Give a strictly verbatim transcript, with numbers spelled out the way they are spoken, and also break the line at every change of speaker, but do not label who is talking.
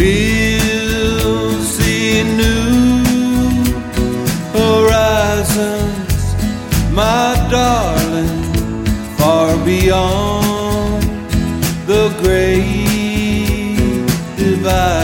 We'll see new horizons, my darling, far beyond the great divide.